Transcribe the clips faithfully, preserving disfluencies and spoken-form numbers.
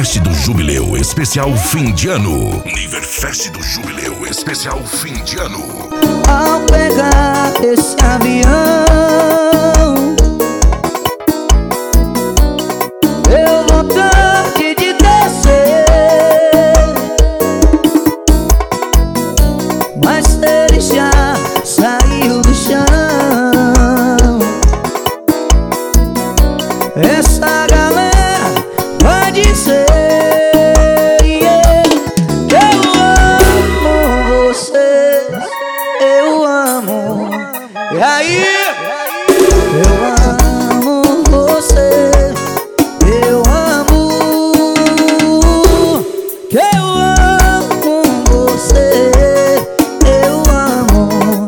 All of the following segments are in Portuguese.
Niverfest do Jubileu Especial Fim de Ano. Niverfest do Jubileu Especial Fim de Ano. Ao pegar esse avião, eu vontade de descer, mas ele já saiu do chão. Essa galera vai dizer, yeah, eu amo você, eu amo. E aí? Eu amo você, eu amo. Que eu amo você, eu amo.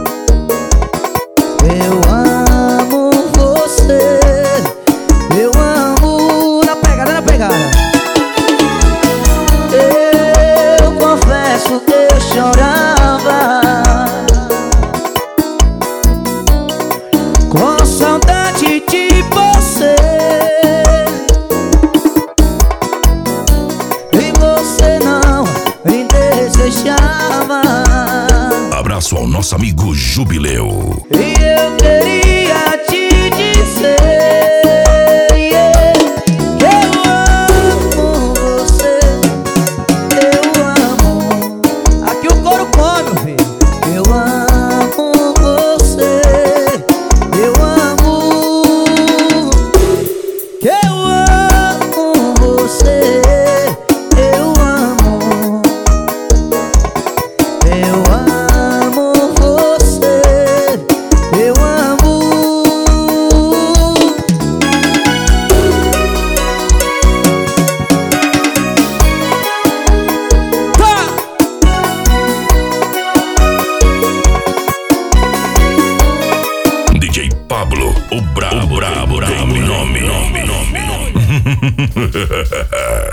Eu amo você, eu amo. Na pegada, na pegada. Eu confesso que eu chorava com saudade de você, e você não me desejava. Abraço ao nosso amigo Jubileu. E eu queria te dizer, yeah, que eu amo você, eu amo. Aqui o couro come, meu filho. Eu amo você, eu amo. Que eu amo você, eu amo. Eu amo você, eu amo. Tá! D J Pablo, o brabo, brabo, nome, nome, nome, nome, nome.